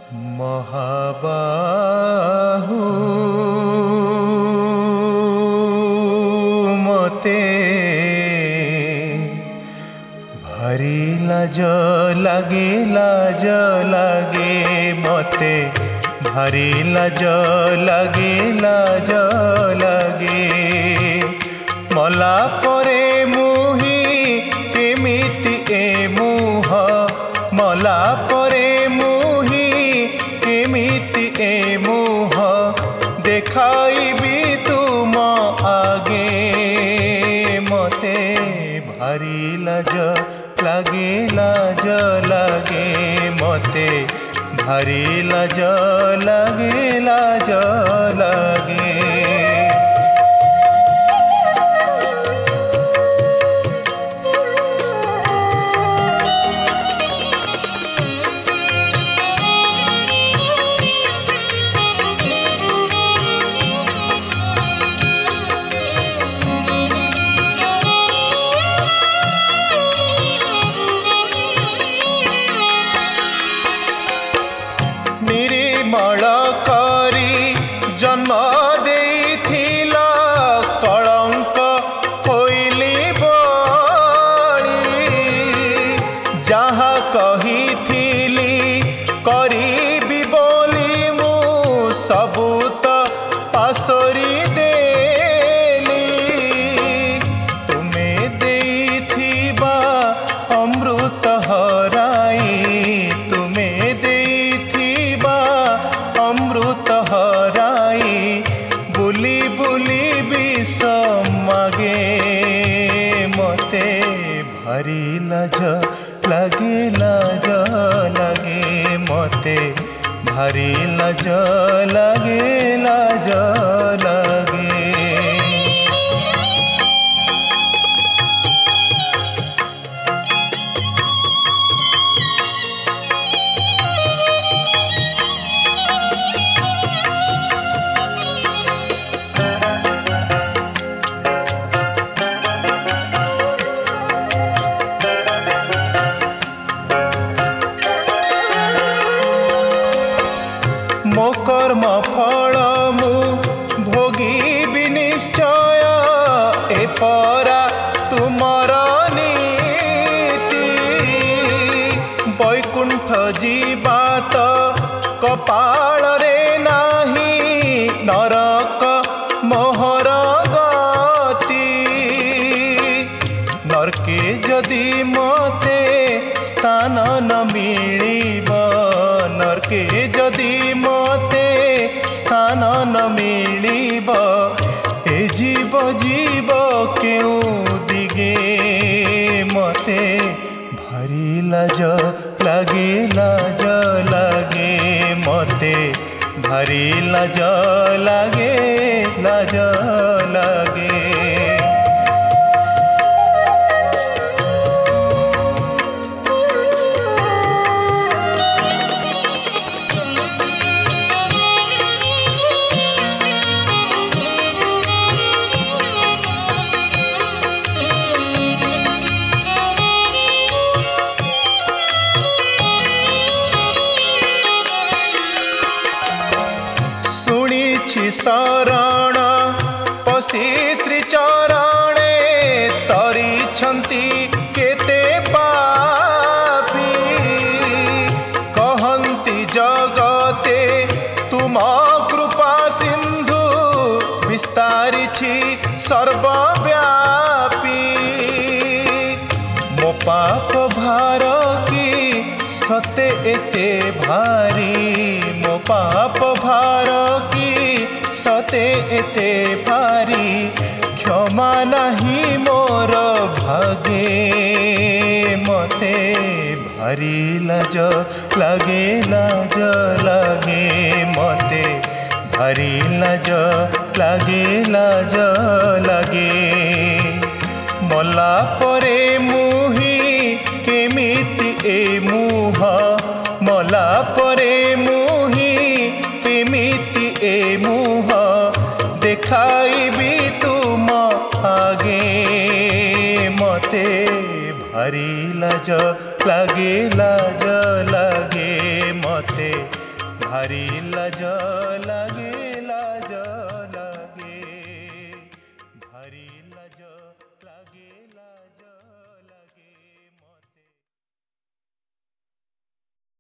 महाबाहु मते भारी लाज लागे मते भारी लाज लागे मला परे मुही केमिति ए मुह मला परे मुही केमिति ए मुह देखाइबी तुम आगे मते भारी लाज लागे मते भारी लाज लागे निर्मल करी जन्म देइथिला कलंक होइली बळी जहाँ कहिथिली करिबी बोली मु सबु त पासरी देली तुमे देइथिबा अमृत हराई तुमे अमृत हराई बुली बुली विष मागे मते भारी लाज लागे मते भारी लाज लागे मो कर्म फल मु भोगी निश्चय ए परा तुमर नीति वैकुंठ जीवा तो कपाल रे नाही नरक मोहर गति नरके जदि मते स्थान न मिलिब नरके जदि मते स्थान न मिलिब ए जीव जीव क्यों दिगे मते भारी लाज लागे मते भारी लाज लागे शरण पशी श्री चरणे तरिछंती केते पापी कहंती जगते तुम कृपा सिंधु विस्तारिछि सर्वव्यापी मो पाप भार की सते एते भारी मो पाप भार की सते एते भारी क्षमा नहीं मोर भागे मते भारी लाज लागे मते भारी लाज लागे मला परे मुही केमिति ए मुह मला परे मुही केमिति ए मुह देखाइबी तुम आगे मते भारी लाज लागे मते भारी लाज लागे।